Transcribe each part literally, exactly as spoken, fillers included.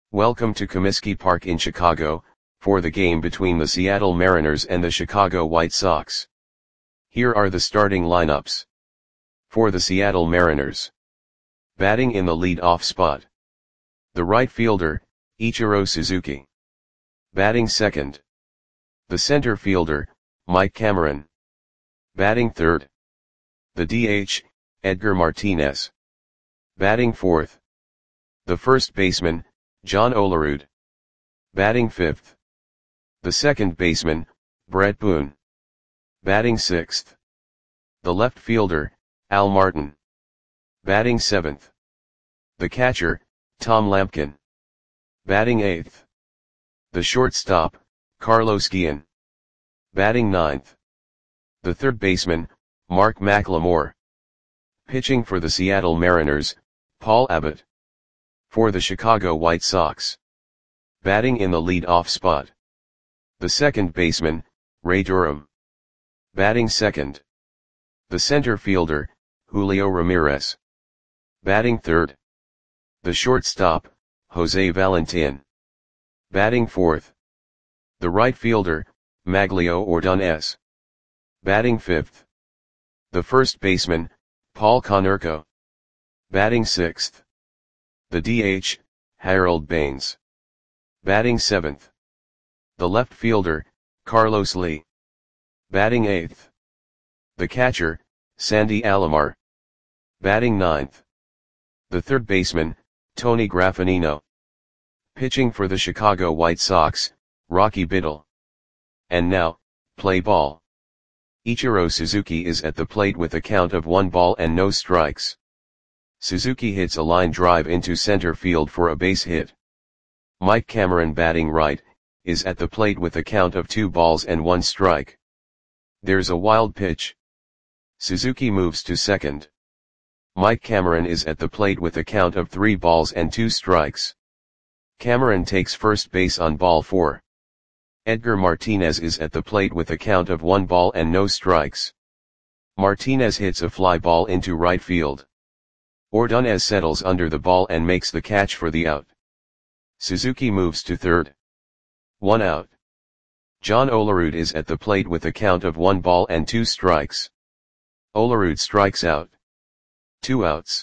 Welcome to Comiskey Park in Chicago, for the game between the Seattle Mariners and the Chicago White Sox. Here are the starting lineups. For the Seattle Mariners. Batting in the lead-off spot. The right fielder, Ichiro Suzuki. Batting second. The center fielder, Mike Cameron. Batting third. The D H, Edgar Martinez. Batting fourth. The first baseman, John Olerud. Batting fifth. The second baseman, Bret Boone. Batting sixth. The left fielder, Al Martin. Batting seventh. The catcher, Tom Lampkin. Batting eighth. The shortstop, Carlos Guillen. Batting ninth. The third baseman, Mark McLemore. Pitching for the Seattle Mariners, Paul Abbott. For the Chicago White Sox. Batting in the lead-off spot. The second baseman, Ray Durham. Batting second. The center fielder, Julio Ramirez. Batting third. The shortstop, Jose Valentin. Batting fourth. The right fielder, Maglio Ordonez. Batting fifth. The first baseman, Paul Konerko. Batting sixth. The D H, Harold Baines. Batting seventh. The left fielder, Carlos Lee. Batting eighth. The catcher, Sandy Alomar. Batting ninth. The third baseman, Tony Graffinino. Pitching for the Chicago White Sox, Rocky Biddle. And now, play ball. Ichiro Suzuki is at the plate with a count of one ball and no strikes. Suzuki hits a line drive into center field for a base hit. Mike Cameron, batting right, is at the plate with a count of two balls and one strike. There's a wild pitch. Suzuki moves to second. Mike Cameron is at the plate with a count of three balls and two strikes. Cameron takes first base on ball four. Edgar Martinez is at the plate with a count of one ball and no strikes. Martinez hits a fly ball into right field. Ordonez settles under the ball and makes the catch for the out. Suzuki moves to third. One out. John Olerud is at the plate with a count of one ball and two strikes. Olerud strikes out. Two outs.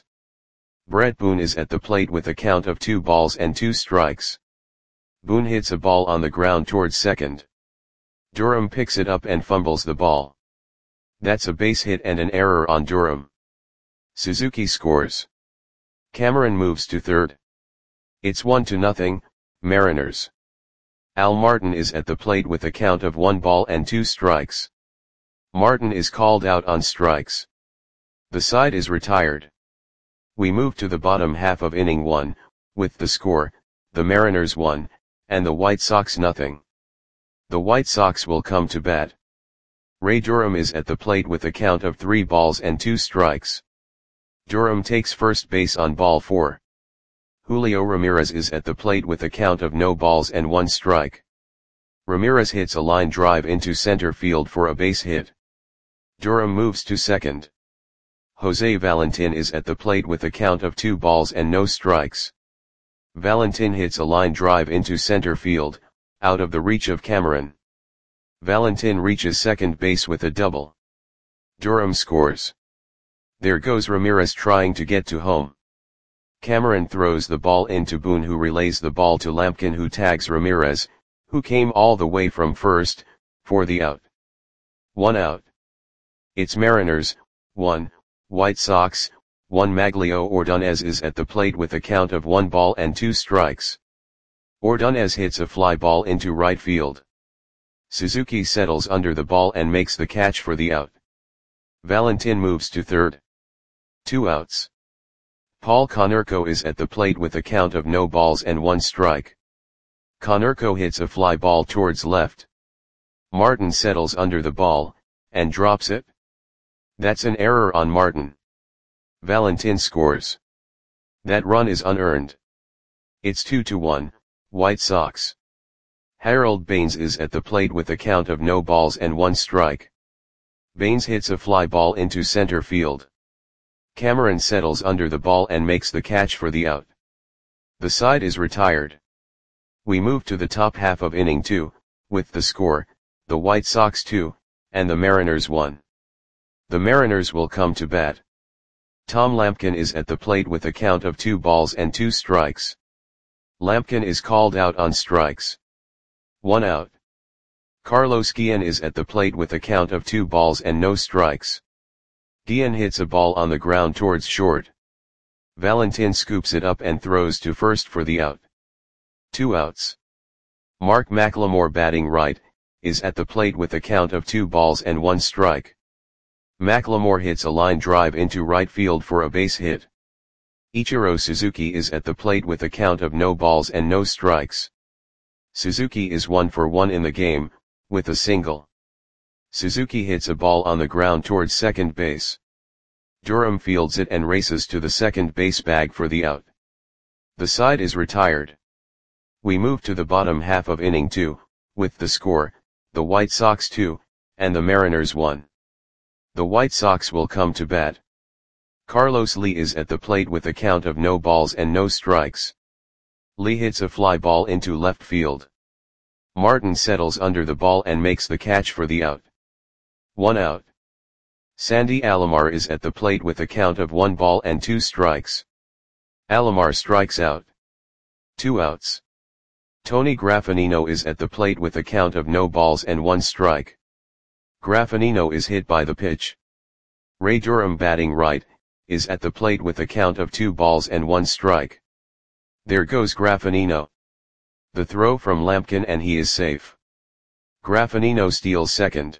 Bret Boone is at the plate with a count of two balls and two strikes. Boone hits a ball on the ground towards second. Durham picks it up and fumbles the ball. That's a base hit and an error on Durham. Suzuki scores. Cameron moves to third. It's one to nothing, Mariners. Al Martin is at the plate with a count of one ball and two strikes. Martin is called out on strikes. The side is retired. We move to the bottom half of inning one, with the score, the Mariners one, and the White Sox nothing. The White Sox will come to bat. Ray Durham is at the plate with a count of three balls and two strikes. Durham takes first base on ball four. Julio Ramirez is at the plate with a count of no balls and one strike. Ramirez hits a line drive into center field for a base hit. Durham moves to second. Jose Valentin is at the plate with a count of two balls and no strikes. Valentin hits a line drive into center field, out of the reach of Cameron. Valentin reaches second base with a double. Durham scores. There goes Ramirez trying to get to home. Cameron throws the ball into Boone, who relays the ball to Lampkin, who tags Ramirez, who came all the way from first, for the out. One out. It's Mariners, one, White Sox, one. Maglio Ordonez is at the plate with a count of one ball and two strikes. Ordonez hits a fly ball into right field. Suzuki settles under the ball and makes the catch for the out. Valentin moves to third. Two outs. Paul Konerko is at the plate with a count of no balls and one strike. Konerko hits a fly ball towards left. Martin settles under the ball, and drops it. That's an error on Martin. Valentin scores. That run is unearned. It's two to one, White Sox. Harold Baines is at the plate with a count of no balls and one strike. Baines hits a fly ball into center field. Cameron settles under the ball and makes the catch for the out. The side is retired. We move to the top half of inning two, with the score, the White Sox two, and the Mariners one. The Mariners will come to bat. Tom Lampkin is at the plate with a count of two balls and two strikes. Lampkin is called out on strikes. One out. Carlos Guillen is at the plate with a count of two balls and no strikes. Guillen hits a ball on the ground towards short. Valentin scoops it up and throws to first for the out. Two outs. Mark McLemore, batting right, is at the plate with a count of two balls and one strike. McLemore hits a line drive into right field for a base hit. Ichiro Suzuki is at the plate with a count of no balls and no strikes. Suzuki is one for one in the game, with a single. Suzuki hits a ball on the ground towards second base. Durham fields it and races to the second base bag for the out. The side is retired. We move to the bottom half of inning two, with the score, the White Sox two, and the Mariners one. The White Sox will come to bat. Carlos Lee is at the plate with a count of no balls and no strikes. Lee hits a fly ball into left field. Martin settles under the ball and makes the catch for the out. One out. Sandy Alomar is at the plate with a count of one ball and two strikes. Alomar strikes out. Two outs. Tony Graffinino is at the plate with a count of no balls and one strike. Graffinino is hit by the pitch. Ray Durham, batting right, is at the plate with a count of two balls and one strike. There goes Graffinino. The throw from Lampkin and he is safe. Graffinino steals second.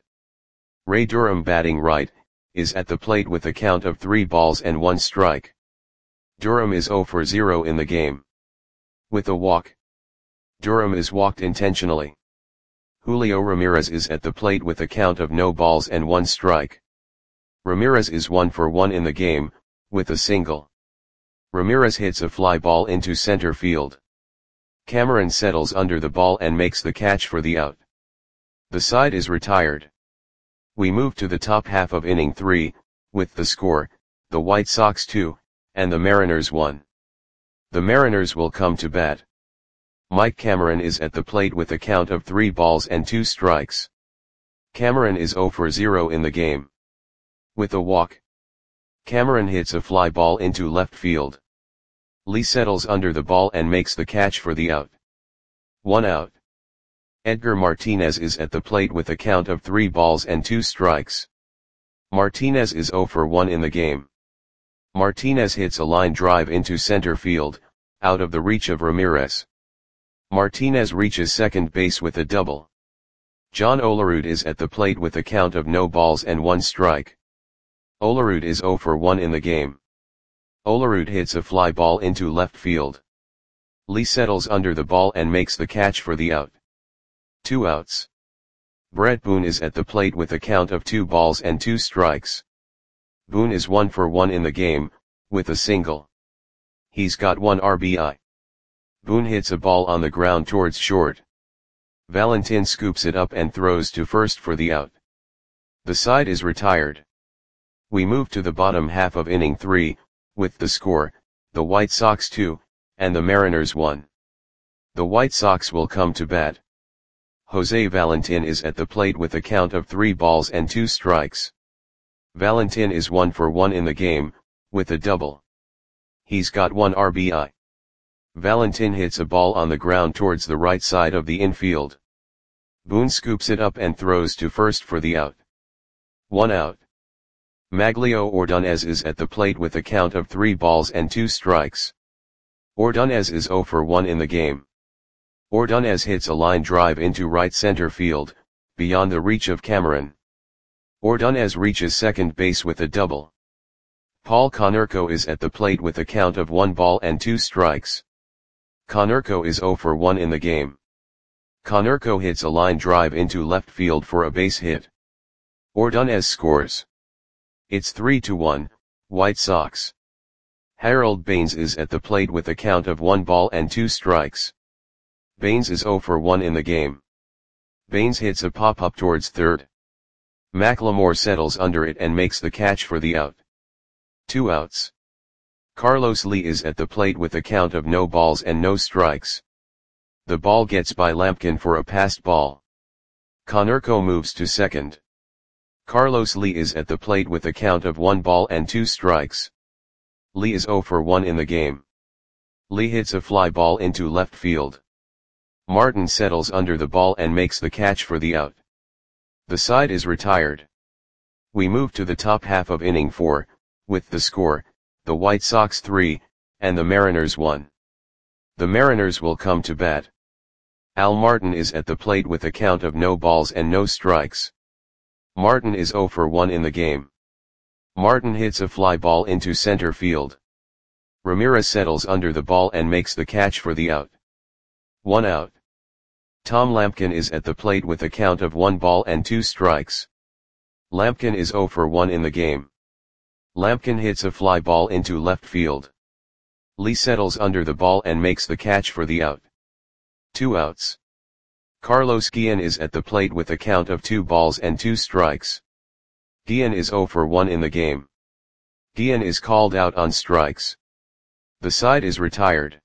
Ray Durham, batting right, is at the plate with a count of three balls and one strike. Durham is zero for zero in the game. With a walk. Durham is walked intentionally. Julio Ramirez is at the plate with a count of no balls and one strike. Ramirez is one for one in the game, with a single. Ramirez hits a fly ball into center field. Cameron settles under the ball and makes the catch for the out. The side is retired. We move to the top half of inning three, with the score, the White Sox two, and the Mariners one. The Mariners will come to bat. Mike Cameron is at the plate with a count of three balls and two strikes. Cameron is zero for zero in the game. With a walk. Cameron hits a fly ball into left field. Lee settles under the ball and makes the catch for the out. One out. Edgar Martinez is at the plate with a count of three balls and two strikes. Martinez is zero for one in the game. Martinez hits a line drive into center field, out of the reach of Ramirez. Martinez reaches second base with a double. John Olerud is at the plate with a count of no balls and one strike. Olerud is zero for one in the game. Olerud hits a fly ball into left field. Lee settles under the ball and makes the catch for the out. Two outs. Brett Boone is at the plate with a count of two balls and two strikes. Boone is one for one in the game, with a single. He's got one R B I. Boone hits a ball on the ground towards short. Valentin scoops it up and throws to first for the out. The side is retired. We move to the bottom half of inning three, with the score, the White Sox two, and the Mariners one. The White Sox will come to bat. Jose Valentin is at the plate with a count of three balls and two strikes. Valentin is one for one in the game, with a double. He's got one R B I. Valentin hits a ball on the ground towards the right side of the infield. Boone scoops it up and throws to first for the out. One out. Maglio Ordonez is at the plate with a count of three balls and two strikes. Ordonez is zero for one in the game. Ordonez hits a line drive into right center field, beyond the reach of Cameron. Ordonez reaches second base with a double. Paul Konerko is at the plate with a count of one ball and two strikes. Konerko is zero for one in the game. Konerko hits a line drive into left field for a base hit. Ordonez scores. It's three to one, White Sox. Harold Baines is at the plate with a count of one ball and two strikes. Baines is zero for one in the game. Baines hits a pop-up towards third. McLemore settles under it and makes the catch for the out. Two outs. Carlos Lee is at the plate with a count of no balls and no strikes. The ball gets by Lampkin for a passed ball. Konerko moves to second. Carlos Lee is at the plate with a count of one ball and two strikes. Lee is zero for one in the game. Lee hits a fly ball into left field. Martin settles under the ball and makes the catch for the out. The side is retired. We move to the top half of inning four, with the score, the White Sox three, and the Mariners one. The Mariners will come to bat. Al Martin is at the plate with a count of no balls and no strikes. Martin is zero for one in the game. Martin hits a fly ball into center field. Ramirez settles under the ball and makes the catch for the out. One out. Tom Lampkin is at the plate with a count of one ball and two strikes. Lampkin is zero for one in the game. Lampkin hits a fly ball into left field. Lee settles under the ball and makes the catch for the out. Two outs. Carlos Guillen is at the plate with a count of two balls and two strikes. Guillen is zero for one in the game. Guillen is called out on strikes. The side is retired.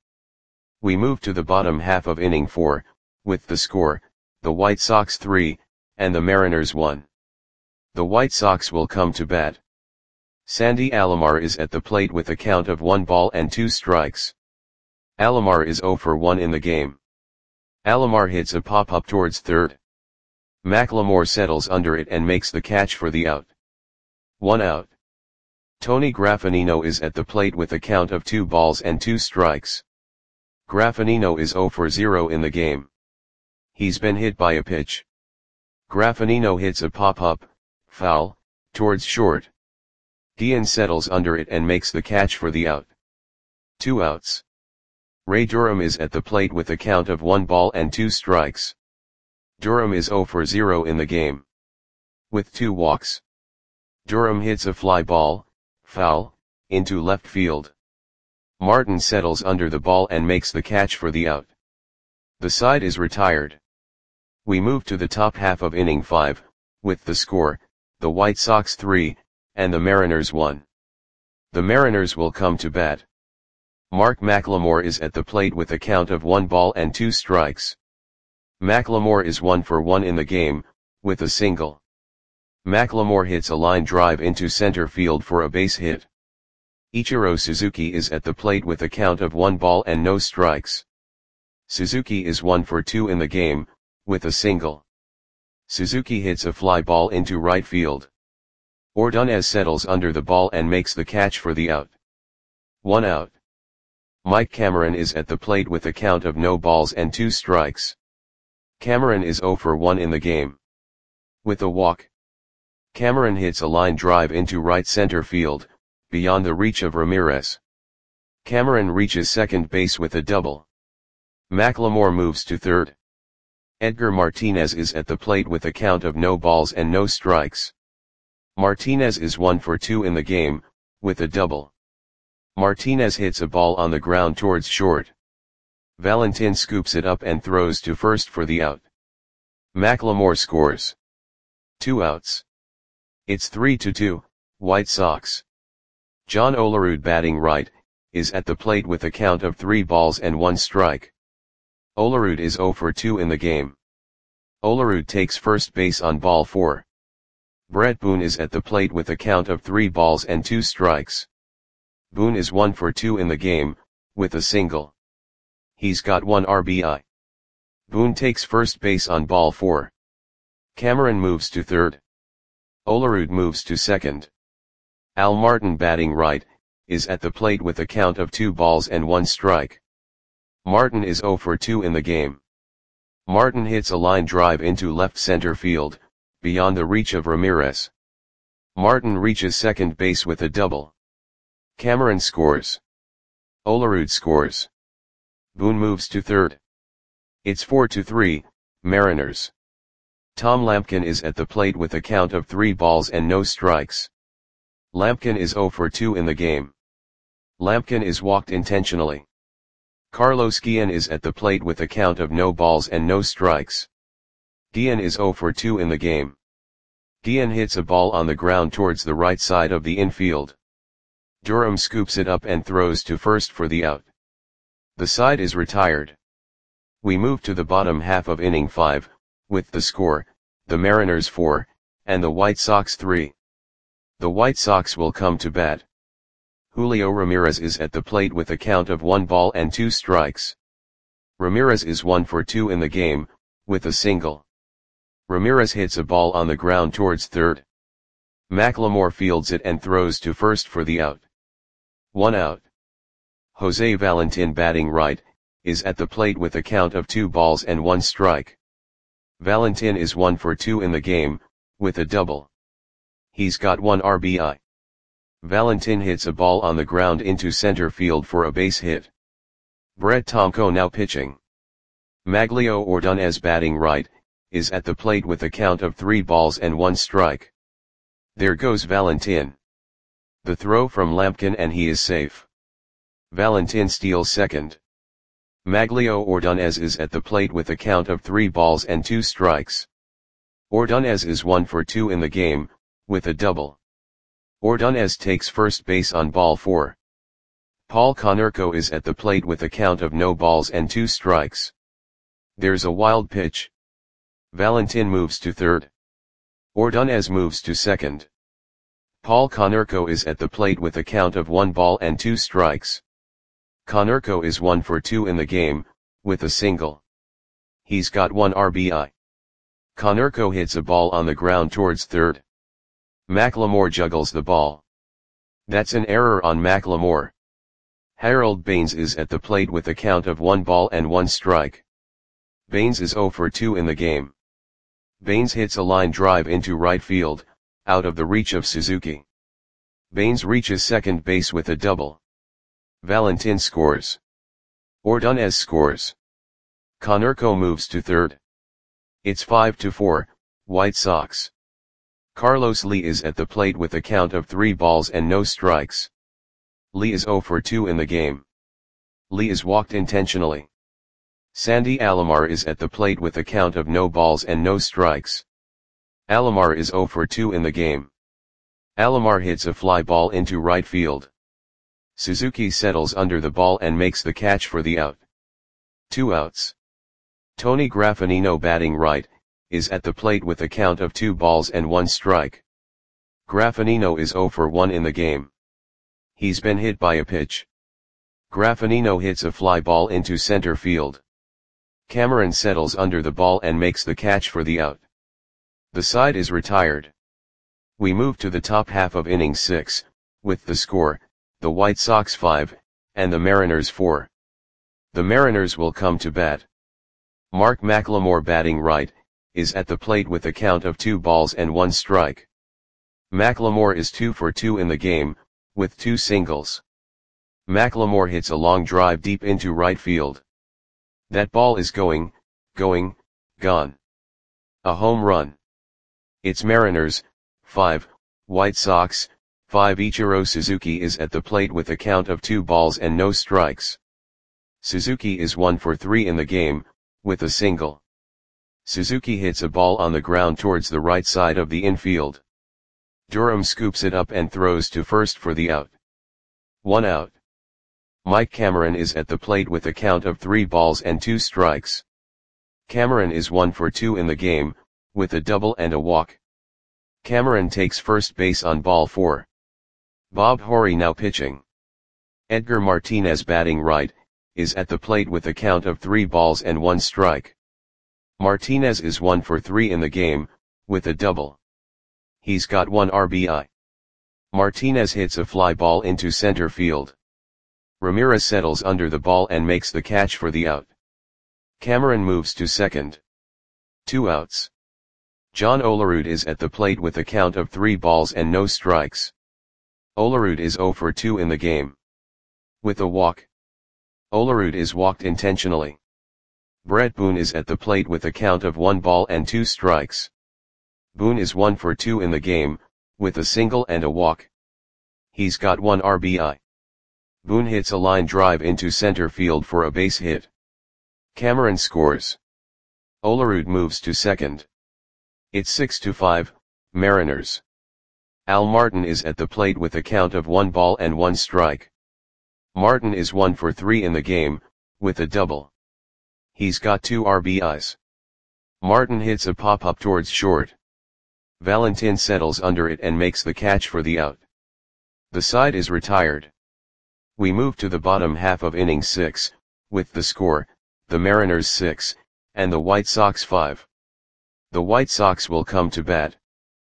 We move to the bottom half of inning four, with the score, the White Sox three, and the Mariners one. The White Sox will come to bat. Sandy Alomar is at the plate with a count of one ball and two strikes. Alomar is zero for one in the game. Alomar hits a pop-up towards third. McLemore settles under it and makes the catch for the out. One out. Tony Graffinino is at the plate with a count of two balls and two strikes. Graffinino is zero for zero in the game. He's been hit by a pitch. Graffinino hits a pop-up, foul, towards short. Guillen settles under it and makes the catch for the out. Two outs. Ray Durham is at the plate with a count of one ball and two strikes. Durham is zero for zero in the game. With two walks. Durham hits a fly ball, foul, into left field. Martin settles under the ball and makes the catch for the out. The side is retired. We move to the top half of inning five, with the score, the White Sox three, and the Mariners one. The Mariners will come to bat. Mark McLemore is at the plate with a count of one ball and two strikes. McLemore is one for one in the game, with a single. McLemore hits a line drive into center field for a base hit. Ichiro Suzuki is at the plate with a count of one ball and no strikes. Suzuki is one for two in the game, with a single. Suzuki hits a fly ball into right field. Ordonez settles under the ball and makes the catch for the out. One out. Mike Cameron is at the plate with a count of no balls and two strikes. Cameron is zero for one in the game. With a walk. Cameron hits a line drive into right center field, beyond the reach of Ramirez. Cameron reaches second base with a double. McLemore moves to third. Edgar Martinez is at the plate with a count of no balls and no strikes. Martinez is one for two in the game, with a double. Martinez hits a ball on the ground towards short. Valentin scoops it up and throws to first for the out. McLemore scores. Two outs. It's three to two, White Sox. John Olerud, batting right, is at the plate with a count of three balls and one strike. Olerud is zero for two in the game. Olerud takes first base on ball four. Brett Boone is at the plate with a count of three balls and two strikes. Boone is one for two in the game, with a single. He's got one R B I. Boone takes first base on ball four. Cameron moves to third. Olerud moves to second. Al Martin, batting right, is at the plate with a count of two balls and one strike. Martin is zero for two in the game. Martin hits a line drive into left center field, beyond the reach of Ramirez. Martin reaches second base with a double. Cameron scores. Olerud scores. Boone moves to third. It's four to three, Mariners. Tom Lampkin is at the plate with a count of three balls and no strikes. Lampkin is zero for two in the game. Lampkin is walked intentionally. Carlos Guillen is at the plate with a count of no balls and no strikes. Guillen is zero for two in the game. Guillen hits a ball on the ground towards the right side of the infield. Durham scoops it up and throws to first for the out. The side is retired. We move to the bottom half of inning five, with the score, the Mariners four, and the White Sox three. The White Sox will come to bat. Julio Ramirez is at the plate with a count of one ball and two strikes. Ramirez is one for two in the game, with a single. Ramirez hits a ball on the ground towards third. McLemore fields it and throws to first for the out. One out. Jose Valentin, batting right, is at the plate with a count of two balls and one strike. Valentin is one for two in the game, with a double. He's got one R B I. Valentin hits a ball on the ground into center field for a base hit. Brett Tomko now pitching. Maglio Ordonez, batting right, is at the plate with a count of three balls and one strike. There goes Valentin. The throw from Lampkin and he is safe. Valentin steals second. Maglio Ordonez is at the plate with a count of three balls and two strikes. Ordonez is one for two in the game, with a double. Ordonez takes first base on ball four. Paul Konerko is at the plate with a count of no balls and two strikes. There's a wild pitch. Valentin moves to third. Ordonez moves to second. Paul Konerko is at the plate with a count of one ball and two strikes. Konerko is one for two in the game, with a single. He's got one R B I. Konerko hits a ball on the ground towards third. McLemore juggles the ball. That's an error on McLemore. Harold Baines is at the plate with a count of one ball and one strike. Baines is zero for two in the game. Baines hits a line drive into right field, out of the reach of Suzuki. Baines reaches second base with a double. Valentin scores. Ordonez scores. Konerko moves to third. It's five to four, White Sox. Carlos Lee is at the plate with a count of three balls and no strikes. Lee is zero for two in the game. Lee is walked intentionally. Sandy Alomar is at the plate with a count of no balls and no strikes. Alomar is zero for two in the game. Alomar hits a fly ball into right field. Suzuki settles under the ball and makes the catch for the out. Two outs. Tony Graffinino, batting right, is at the plate with a count of two balls and one strike. Graffinino is zero for one in the game. He's been hit by a pitch. Graffinino hits a fly ball into center field. Cameron settles under the ball and makes the catch for the out. The side is retired. We move to the top half of inning six, with the score, the White Sox five, and the Mariners four. The Mariners will come to bat. Mark McLemore, batting right, is at the plate with a count of two balls and one strike. McLemore is two for two in the game, with two singles. McLemore hits a long drive deep into right field. That ball is going, going, gone. A home run. It's Mariners, five, White Sox, five. Ichiro Suzuki is at the plate with a count of two balls and no strikes. Suzuki is one for three in the game, with a single. Suzuki hits a ball on the ground towards the right side of the infield. Durham scoops it up and throws to first for the out. One out. Mike Cameron is at the plate with a count of three balls and two strikes. Cameron is one for two in the game, with a double and a walk. Cameron takes first base on ball four. Bob Horry now pitching. Edgar Martinez, batting right, is at the plate with a count of three balls and one strike. Martinez is one for three in the game, with a double. He's got one R B I. Martinez hits a fly ball into center field. Ramirez settles under the ball and makes the catch for the out. Cameron moves to second. Two outs. John Olerud is at the plate with a count of three balls and no strikes. Olerud is zero for two in the game. With a walk. Olerud is walked intentionally. Brett Boone is at the plate with a count of one ball and two strikes. Boone is one for two in the game, with a single and a walk. He's got one R B I. Boone hits a line drive into center field for a base hit. Cameron scores. Olerud moves to second. It's six to five, Mariners. Al Martin is at the plate with a count of one ball and one strike. Martin is one for three in the game, with a double. He's got two R B Is. Martin hits a pop-up towards short. Valentin settles under it and makes the catch for the out. The side is retired. We move to the bottom half of inning six, with the score, the Mariners six, and the White Sox five. The White Sox will come to bat.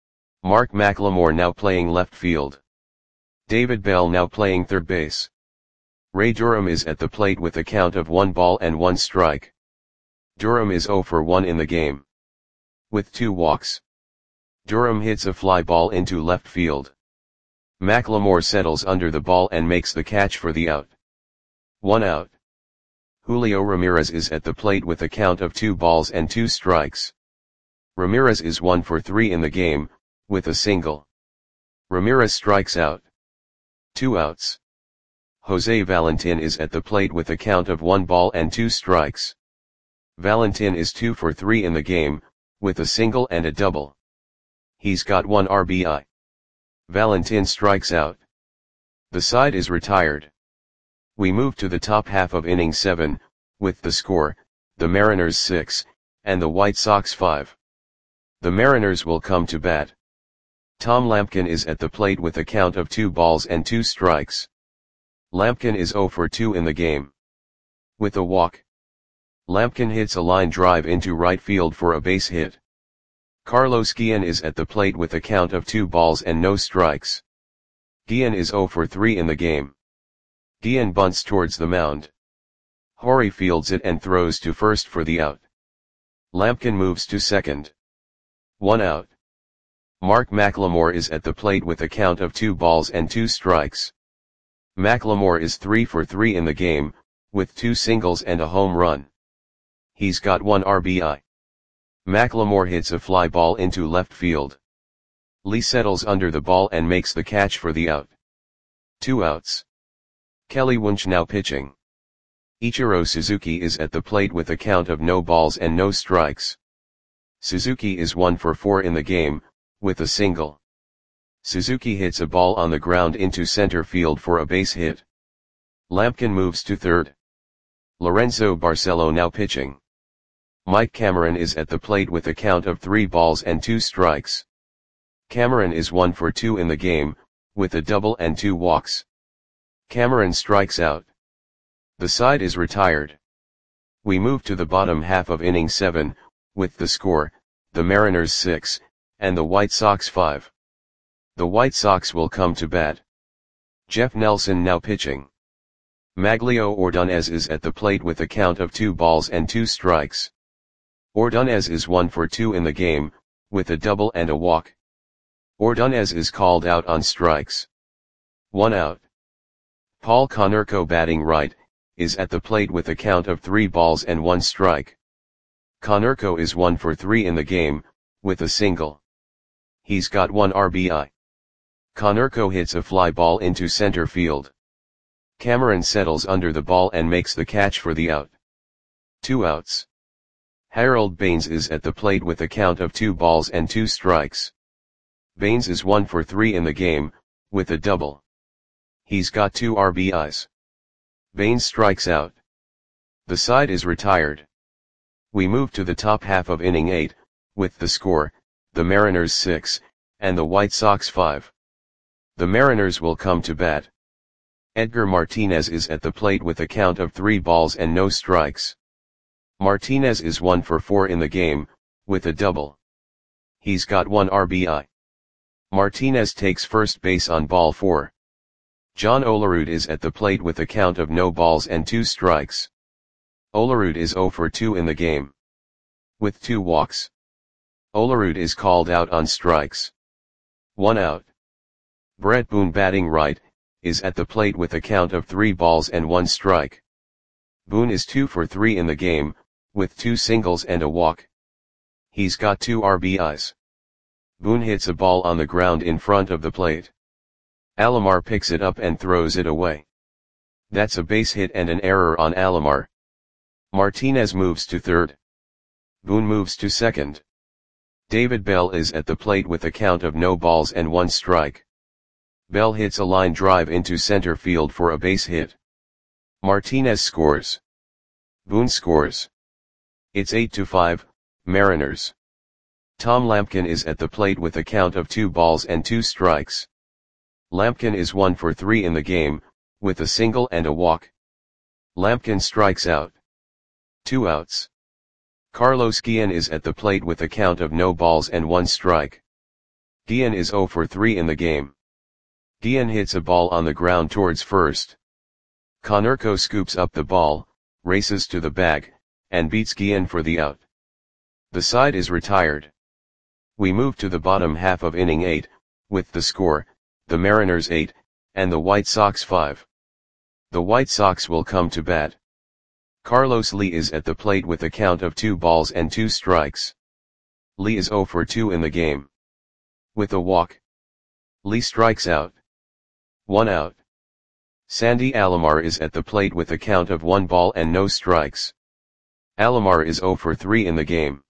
Mark McLemore now playing left field. David Bell now playing third base. Ray Durham is at the plate with a count of one ball and one strike. Durham is zero for one in the game. With two walks. Durham hits a fly ball into left field. McLemore settles under the ball and makes the catch for the out. One out. Julio Ramirez is at the plate with a count of two balls and two strikes. Ramirez is one for three in the game, with a single. Ramirez strikes out. Two outs. Jose Valentin is at the plate with a count of one ball and two strikes. Valentin is two for three in the game, with a single and a double. He's got one R B I. Valentin strikes out. The side is retired. We move to the top half of inning seven, with the score, the Mariners six, and the White Sox five. The Mariners will come to bat. Tom Lampkin is at the plate with a count of two balls and two strikes. Lampkin is zero for two in the game. With a walk. Lampkin hits a line drive into right field for a base hit. Carlos Guillen is at the plate with a count of two balls and no strikes. Guillen is zero for three in the game. Guillen bunts towards the mound. Horry fields it and throws to first for the out. Lampkin moves to second. One out. Mark McLemore is at the plate with a count of two balls and two strikes. McLemore is three for three in the game, with two singles and a home run. He's got one R B I. McLemore hits a fly ball into left field. Lee settles under the ball and makes the catch for the out. Two outs. Kelly Wunsch now pitching. Ichiro Suzuki is at the plate with a count of no balls and no strikes. Suzuki is one for four in the game, with a single. Suzuki hits a ball on the ground into center field for a base hit. Lampkin moves to third. Lorenzo Barcelo now pitching. Mike Cameron is at the plate with a count of three balls and two strikes. Cameron is one for two in the game, with a double and two walks. Cameron strikes out. The side is retired. We move to the bottom half of inning seven, with the score, the Mariners six, and the White Sox five. The White Sox will come to bat. Jeff Nelson now pitching. Maglio Ordonez is at the plate with a count of two balls and two strikes. Ordonez is one for two in the game, with a double and a walk. Ordonez is called out on strikes. One out. Paul Konerko batting right, is at the plate with a count of three balls and one strike. Konerko is one for three in the game, with a single. He's got one R B I. Konerko hits a fly ball into center field. Cameron settles under the ball and makes the catch for the out. Two outs. Harold Baines is at the plate with a count of two balls and two strikes. Baines is one for three in the game, with a double. He's got two R B Is. Baines strikes out. The side is retired. We move to the top half of inning eight, with the score, the Mariners six, and the White Sox five. The Mariners will come to bat. Edgar Martinez is at the plate with a count of three balls and no strikes. Martinez is one for four in the game, with a double. He's got one R B I. Martinez takes first base on ball four. John Olerud is at the plate with a count of no balls and two strikes. Olerud is zero for two in the game. With two walks. Olerud is called out on strikes. One out. Brett Boone batting right, is at the plate with a count of three balls and one strike. Boone is two for three in the game, with two singles and a walk. He's got two R B Is. Boone hits a ball on the ground in front of the plate. Alomar picks it up and throws it away. That's a base hit and an error on Alomar. Martinez moves to third. Boone moves to second. David Bell is at the plate with a count of no balls and one strike. Bell hits a line drive into center field for a base hit. Martinez scores. Boone scores. It's eight to five, Mariners. Tom Lampkin is at the plate with a count of two balls and two strikes. Lampkin is one for three in the game, with a single and a walk. Lampkin strikes out. Two outs. Carlos Guillen is at the plate with a count of no balls and one strike. Guillen is zero for three in the game. Guillen hits a ball on the ground towards first. Konerko scoops up the ball, races to the bag, and beats Guillen for the out. The side is retired. We move to the bottom half of inning eight, with the score, the Mariners eight, and the White Sox five. The White Sox will come to bat. Carlos Lee is at the plate with a count of two balls and two strikes. Lee is zero for two in the game. With a walk, Lee strikes out. One out. Sandy Alomar is at the plate with a count of one ball and no strikes. Alomar is zero for three in the game.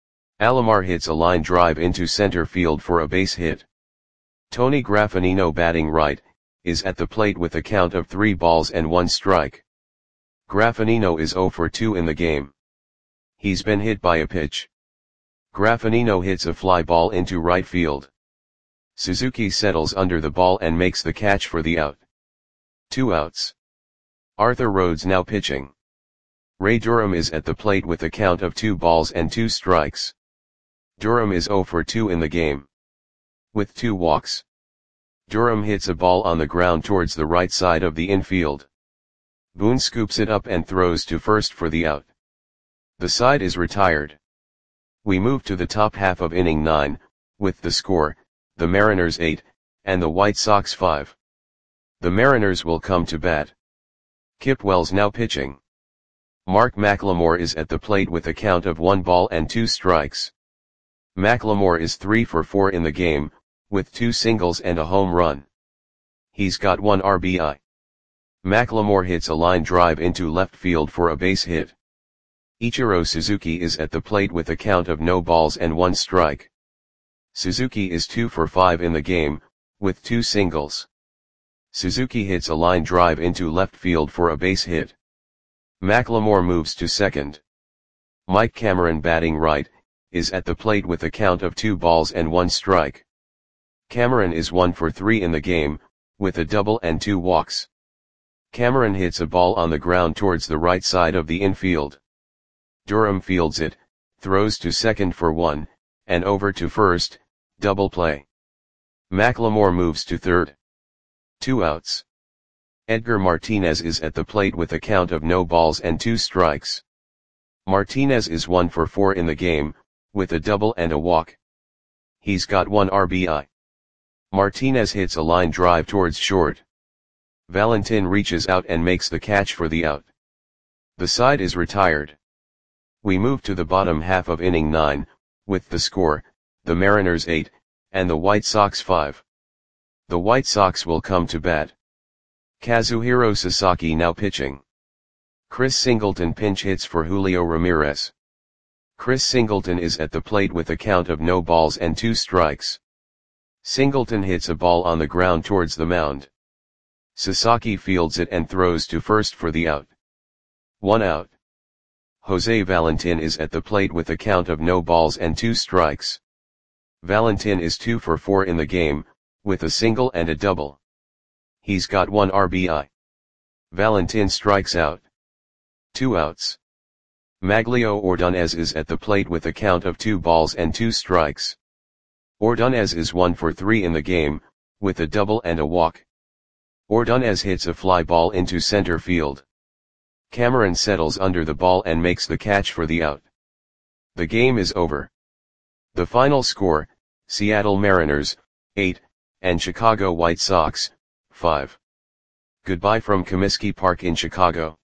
Alomar hits a line drive into center field for a base hit. Tony Graffinino, batting right, is at the plate with a count of three balls and one strike. Graffinino is zero for two in the game. He's been hit by a pitch. Graffinino hits a fly ball into right field. Suzuki settles under the ball and makes the catch for the out. Two outs. Arthur Rhodes now pitching. Ray Durham is at the plate with a count of two balls and two strikes. Durham is zero for two in the game. With two walks, Durham hits a ball on the ground towards the right side of the infield. Boone scoops it up and throws to first for the out. The side is retired. We move to the top half of inning nine, with the score, the Mariners eight, and the White Sox five. The Mariners will come to bat. Kip Wells now pitching. Mark McLemore is at the plate with a count of one ball and two strikes. McLemore is three for four in the game, with two singles and a home run. He's got one R B I. McLemore hits a line drive into left field for a base hit. Ichiro Suzuki is at the plate with a count of no balls and one strike. Suzuki is two for five in the game, with two singles. Suzuki hits a line drive into left field for a base hit. McLemore moves to second. Mike Cameron, batting right, is at the plate with a count of two balls and one strike. Cameron is one for three in the game, with a double and two walks. Cameron hits a ball on the ground towards the right side of the infield. Durham fields it, throws to second for one, and over to first, double play. McLemore moves to third. Two outs. Edgar Martinez is at the plate with a count of no balls and two strikes. Martinez is one for four in the game, with a double and a walk. He's got one R B I. Martinez hits a line drive towards short. Valentin reaches out and makes the catch for the out. The side is retired. We move to the bottom half of inning nine, with the score, the Mariners eight, and the White Sox five. The White Sox will come to bat. Kazuhiro Sasaki now pitching. Chris Singleton pinch hits for Julio Ramirez. Chris Singleton is at the plate with a count of no balls and two strikes. Singleton hits a ball on the ground towards the mound. Sasaki fields it and throws to first for the out. One out. Jose Valentin is at the plate with a count of no balls and two strikes. Valentin is two for four in the game, with a single and a double. He's got one R B I. Valentin strikes out. Two outs. Maglio Ordonez is at the plate with a count of two balls and two strikes. Ordonez is one for three in the game, with a double and a walk. Ordonez hits a fly ball into center field. Cameron settles under the ball and makes the catch for the out. The game is over. The final score, Seattle Mariners, eight, and Chicago White Sox, five. Goodbye from Comiskey Park in Chicago.